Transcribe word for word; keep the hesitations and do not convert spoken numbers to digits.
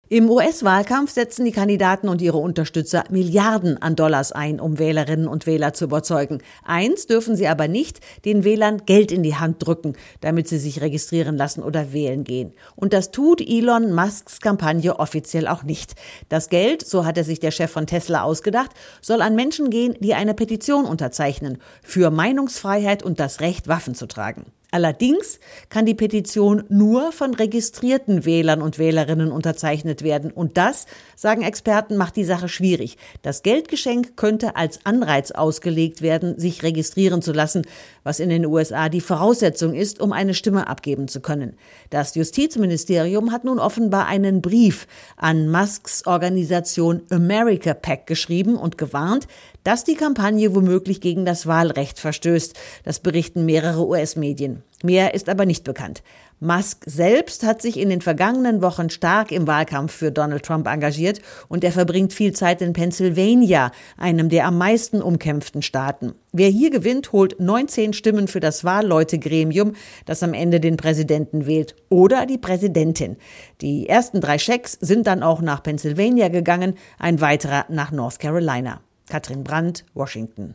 Im U S-Wahlkampf setzen die Kandidaten und ihre Unterstützer Milliarden an Dollars ein, um Wählerinnen und Wähler zu überzeugen. Eins dürfen sie aber nicht: den Wählern Geld in die Hand drücken, damit sie sich registrieren lassen oder wählen gehen. Und das tut Elon Musks Kampagne offiziell auch nicht. Das Geld, so hat er sich der Chef von Tesla ausgedacht, soll an Menschen gehen, die eine Petition unterzeichnen für Meinungsfreiheit und das Recht, Waffen zu tragen. Allerdings kann die Petition nur von registrierten Wählern und Wählerinnen unterzeichnet werden. Und das, sagen Experten, macht die Sache schwierig. Das Geldgeschenk könnte als Anreiz ausgelegt werden, sich registrieren zu lassen, was in den U S A die Voraussetzung ist, um eine Stimme abgeben zu können. Das Justizministerium hat nun offenbar einen Brief an Musks Organisation America PAC geschrieben und gewarnt, dass die Kampagne womöglich gegen das Wahlrecht verstößt. Das berichten mehrere U S-Medien. Mehr ist aber nicht bekannt. Musk selbst hat sich in den vergangenen Wochen stark im Wahlkampf für Donald Trump engagiert und er verbringt viel Zeit in Pennsylvania, einem der am meisten umkämpften Staaten. Wer hier gewinnt, holt neunzehn Stimmen für das Wahlleutegremium, das am Ende den Präsidenten wählt, oder die Präsidentin. Die ersten drei Schecks sind dann auch nach Pennsylvania gegangen, ein weiterer nach North Carolina. Katrin Brandt, Washington.